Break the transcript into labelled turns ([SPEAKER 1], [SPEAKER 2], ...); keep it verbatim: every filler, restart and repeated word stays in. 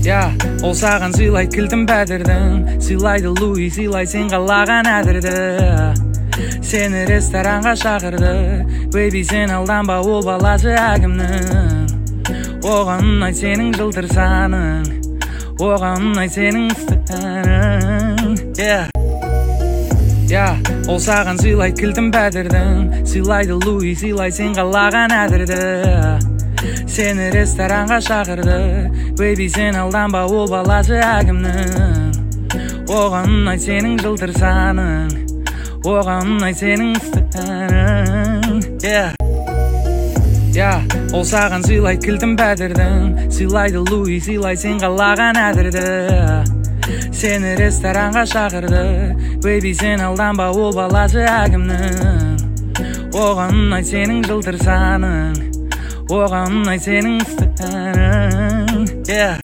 [SPEAKER 1] Я, ол саған сыйлай кілтін бәдірдің, сыйлайды Луи, сыйлай сен қалаған әдірді. Сені ресторанға шақырды, бейби сен алданба, ол баласы әкімнің. Оған ұнай сенің жылтыр саның, оған ұнай сенің станың. Я, ол саған сыйлай кілтін бәдірдің, сыйлайды Луи, сыйлай сен қалаған әдірді. Сені ресторанға шақырды, бейби сен алданба, ол баласы әкімнің. Оған ұнай сенің жылтыр саның, оған ұнай сенің станың. Я, ол саған сыйлай кілтін бәдірдің, сыйлайды Луи, сыйлай сен қалаған әдірді. Сені ресторанға шақырды, бейби сен алданба, ол баласы әкімнің. Оған ұнай сенің жылтыр саның, оған ұнай сенің станың.